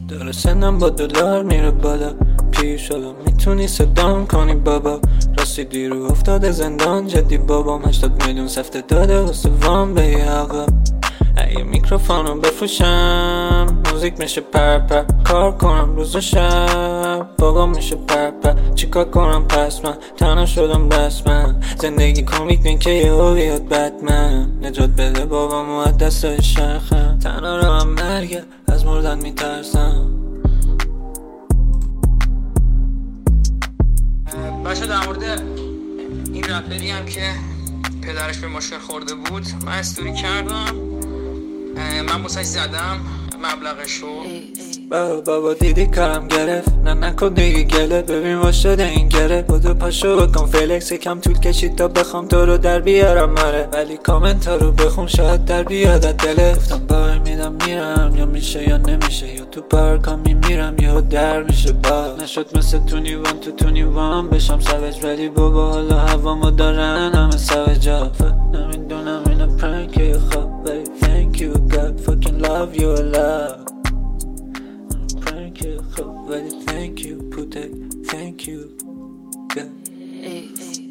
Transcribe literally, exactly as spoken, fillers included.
داره سنم با دلار میره بالا، پیر شدم میتونی صدام کنی بابا. راستی دیرو افتاده زندان جدی بابام، هشتاد میلیون سفته داده واسه وام به یه آقا. اگه میکروفونو بفروشم موزیک میشه پر پر، کار کنم روز و شب بابا میشه پر پر. چیکار کنم پس من تنها شدم رسما، زندگی کامیک نین که یهو بیاد بتمن نجات بده بابامو از دست شخم. تنها رو هم مرگه از مردن میترسم. بچه در مورد این رپری هم که پدرش به مشکل خورده بود من استوری کردم، من موسیقی زدم مبلغشو. بابا بابا دیدی کارم گرفت، نه نکن دیگه گله، ببین با شده این گره. بودو پاشو بکن فلکس، کم طول کشید تا بخوام تو رو در بیارم ماره، ولی کامنت ها رو بخون شاید در بیادت دله. گفتم باور میدم میرم یا میشه یا نمیشه، یا تو پارکا میمیرم یا در میشه. با نشد مثل تونی وان تو تونی وان بشم سوج، ولی بابا حالا هوامو دارن همه سوجا. نمیدونم اینو پرنک خواب، ولی thank you God fucking love you a lot. Thank you, thank you, put it, thank you, God.